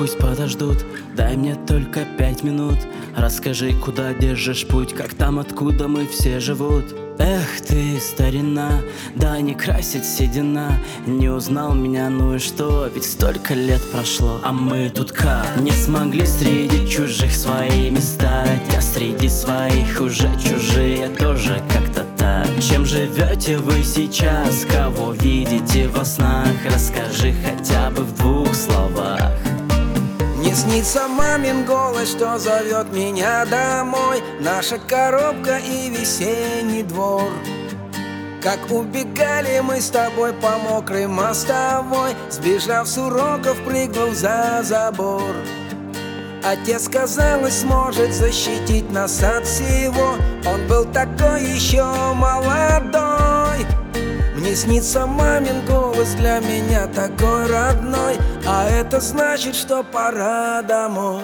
пусть подождут. Дай мне только 5 минут. Расскажи, куда держишь путь, как там, откуда мы все живут. Эх ты, старина, да не красит седина. Не узнал меня, ну и что, ведь столько лет прошло. А мы тут как? Не смогли среди чужих своими стать, а среди своих уже чужие тоже как-то так. Чем живете вы сейчас, кого видите во снах? Расскажи хотя бы в 2 словах. Мне снится мамин голос, что зовет меня домой. Наша коробка и весенний двор. Как убегали мы с тобой по мокрой мостовой, сбежав с уроков, прыгнув за забор. Отец, казалось, сможет защитить нас от всего. Он был такой еще молодой. Мне снится мамин голос, для меня такой родной. А это значит, что пора домой.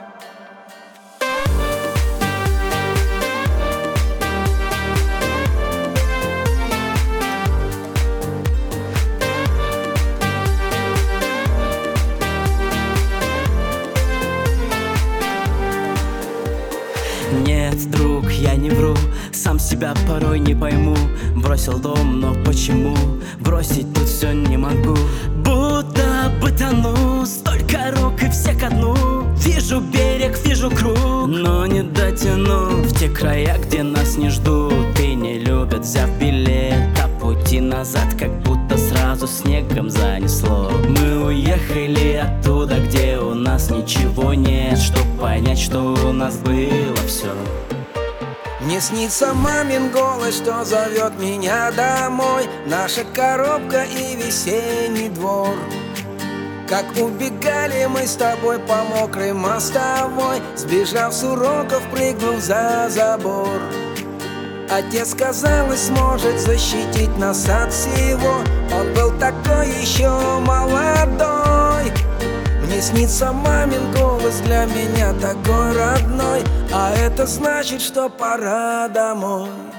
Нет, друг, я не вру, сам себя порой не пойму. Бросил дом, но почему? Бросить тут все не могу. Будто бы тону, столько рук и все ко дну. Вижу берег, вижу круг, но не дотяну в те края, где нас не ждут и не любят. Взяв билет, а пути назад как будто сразу снегом занесло. Мы уехали оттуда, где у нас ничего нет, чтоб понять, что у нас было все. Мне снится мамин голос, что зовет меня домой. Наша коробка и весенний двор. Как убегали мы с тобой по мокрой мостовой, сбежав с уроков, прыгнув за забор. Отец, казалось, сможет защитить нас от всего. Он был такой еще молодой. Мне снится мамин голос, для меня такой родной. А это значит, что пора домой.